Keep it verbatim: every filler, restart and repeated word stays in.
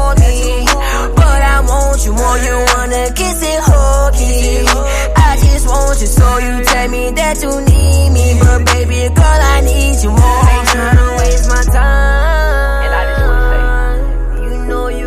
for me. But I want you more, you wanna kiss and hold me. I just want you, so you tell me that you need me. But baby girl, I need you more. I ain't tryna waste my time.